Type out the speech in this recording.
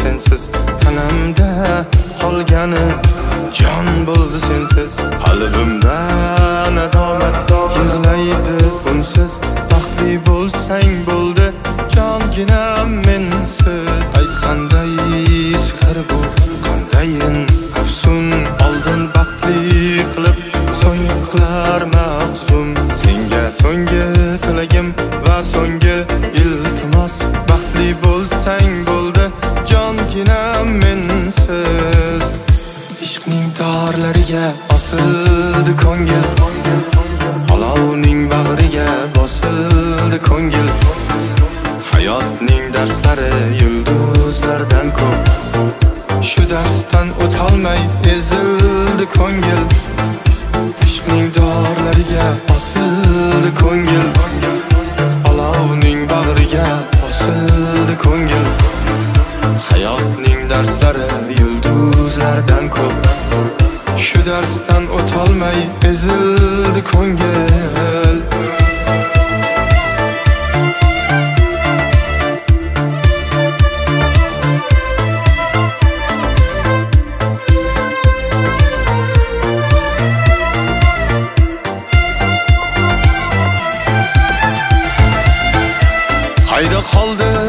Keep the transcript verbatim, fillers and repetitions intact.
sensiz, tanamda qolgani jon bo'ldi sensiz. Qalbimda nadomat yig'laydi unsiz. Baxtli bo'lsang bo'ldi jonginam mensiz. Aytganday sehr bu qandayin afsun, oldin baxtli qilib so'ng qilar mahzun. Senga so'nggi tilagim va so'nggi iltimos, baxtli bo'lsang bo'ldi jonginam mensiz. Ishqning torlariga osildi ko'ngil, olovning bag'riga bosildi ko'ngil. Hayotning darslari yulduzlardan ko'p, shu darsdan o'tolmay ezildi ko'ngil. Ishqning torlariga osildi ko'ngil, olovning bag'riga bosildi ko'ngil. Hayotning darslari yulduzlardan ko'p, shu darsdan o'tolmay ezildi ko'ngil. Qayda qoldi